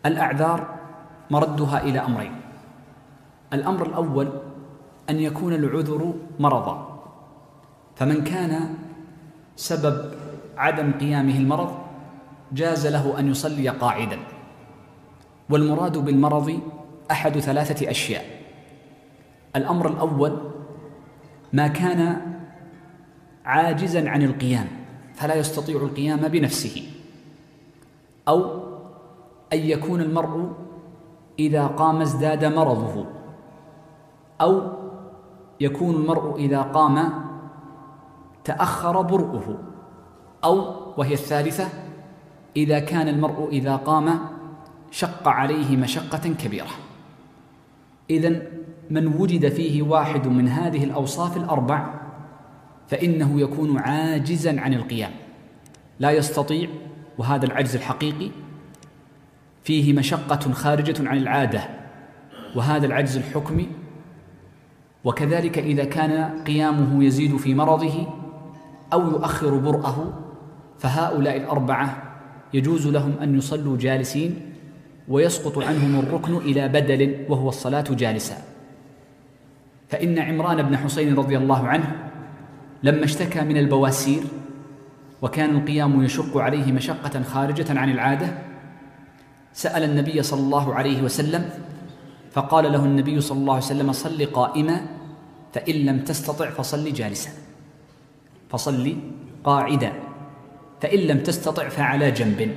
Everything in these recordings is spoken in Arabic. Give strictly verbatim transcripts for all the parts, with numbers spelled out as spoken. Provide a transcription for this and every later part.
الأعذار مردها إلى أمرين. الأمر الأول أن يكون العذر مرضا، فمن كان سبب عدم قيامه المرض جاز له أن يصلي قاعدا. والمراد بالمرض أحد ثلاثة أشياء. الأمر الأول ما كان عاجزا عن القيام فلا يستطيع القيام بنفسه، أو أن يكون المرء إذا قام ازداد مرضه، أو يكون المرء إذا قام تأخر برؤه، أو وهي الثالثة إذا كان المرء إذا قام شق عليه مشقة كبيرة. إذن من وجد فيه واحد من هذه الأوصاف الأربع فإنه يكون عاجزا عن القيام، لا يستطيع، وهذا العجز الحقيقي فيه مشقة خارجة عن العادة، وهذا العجز الحكمي. وكذلك إذا كان قيامه يزيد في مرضه أو يؤخر برأه، فهؤلاء الأربعة يجوز لهم أن يصلوا جالسين ويسقط عنهم الركن إلى بدل وهو الصلاة جالسا. فإن عمران بن حسين رضي الله عنه لما اشتكى من البواسير وكان القيام يشق عليه مشقة خارجة عن العادة سأل النبي صلى الله عليه وسلم، فقال له النبي صلى الله عليه وسلم: صل قائما، فإن لم تستطع فصل جالسا، فصل قاعدا، فإن لم تستطع فعلى جنب.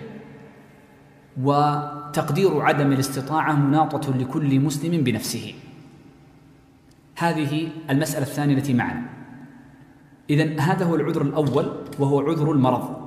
وتقدير عدم الاستطاعة مناطة لكل مسلم بنفسه. هذه المسألة الثانية التي معنا. إذن هذا هو العذر الأول وهو عذر المرض.